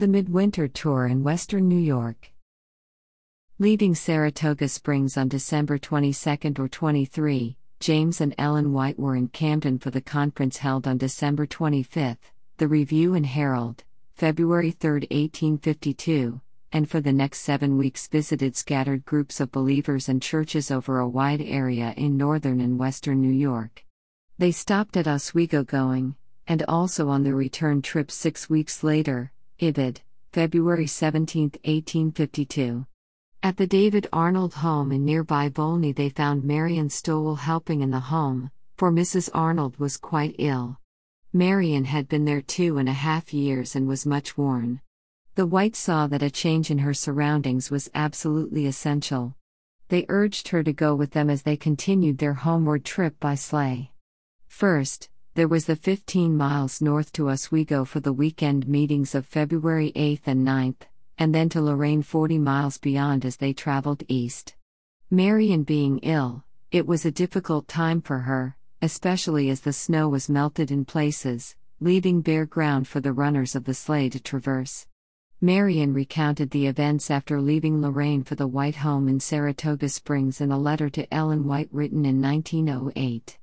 The Midwinter Tour in Western New York. Leaving Saratoga Springs on December 22 or 23, James and Ellen White were in Camden for the conference held on December 25, the Review and Herald, February 3, 1852, and for the next 7 weeks visited scattered groups of believers and churches over a wide area in northern and western New York. They stopped at Oswego going, and also on their return trip 6 weeks later, Ibid, February 17, 1852. At the David Arnold home in nearby Volney they found Marion Stowell helping in the home, for Mrs. Arnold was quite ill. Marion had been there 2.5 years and was much worn. The Whites saw that a change in her surroundings was absolutely essential. They urged her to go with them as they continued their homeward trip by sleigh. First, there was the 15 miles north to Oswego for the weekend meetings of February 8 and 9, and then to Lorraine 40 miles beyond as they traveled east. Marion being ill, it was a difficult time for her, especially as the snow was melted in places, leaving bare ground for the runners of the sleigh to traverse. Marion recounted the events after leaving Lorraine for the White home in Saratoga Springs in a letter to Ellen White written in 1908.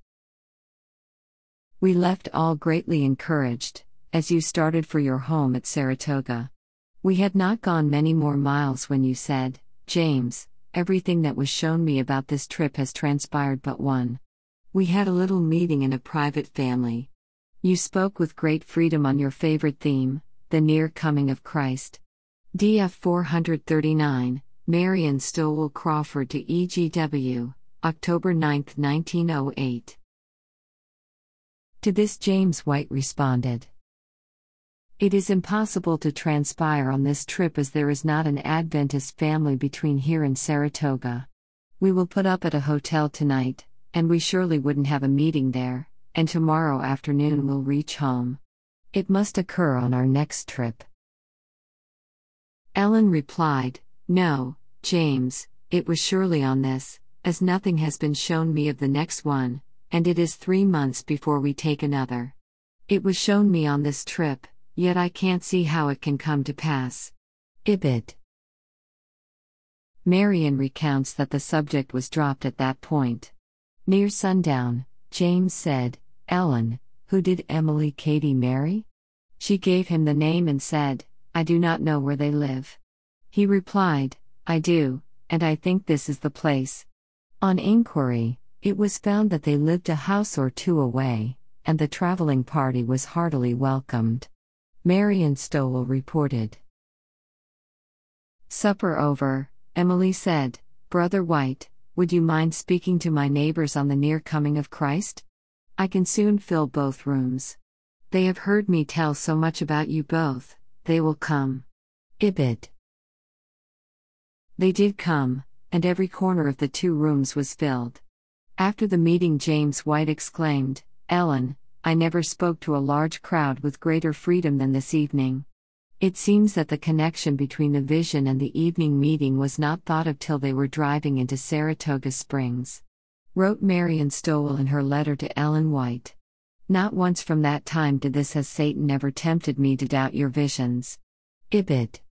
We left all greatly encouraged, as you started for your home at Saratoga. We had not gone many more miles when you said, "James, everything that was shown me about this trip has transpired but one." We had a little meeting in a private family. You spoke with great freedom on your favorite theme, the near coming of Christ. DF 439, Marion Stowell Crawford to EGW, October 9, 1908. To this James White responded, "It is impossible to transpire on this trip as there is not an Adventist family between here and Saratoga. We will put up at a hotel tonight, and we surely wouldn't have a meeting there, and tomorrow afternoon we'll reach home. It must occur on our next trip." Ellen replied, "No, James, it was surely on this, as nothing has been shown me of the next one, and it is 3 months before we take another. It was shown me on this trip, yet I can't see how it can come to pass." Ibid. Marion recounts that the subject was dropped at that point. Near sundown, James said, "Ellen, who did Emily Cady marry?" She gave him the name and said, "I do not know where they live." He replied, "I do, and I think this is the place." On inquiry, it was found that they lived a house or two away, and the traveling party was heartily welcomed. Marion Stowell reported. Supper over, Emily said, "Brother White, would you mind speaking to my neighbors on the near coming of Christ? I can soon fill both rooms. They have heard me tell so much about you both, they will come." Ibid. They did come, and every corner of the 2 rooms was filled. After the meeting James White exclaimed, "Ellen, I never spoke to a large crowd with greater freedom than this evening." It seems that the connection between the vision and the evening meeting was not thought of till they were driving into Saratoga Springs. Wrote Marion Stowell in her letter to Ellen White. "Not once from that time did this has Satan ever tempted me to doubt your visions." Ibid.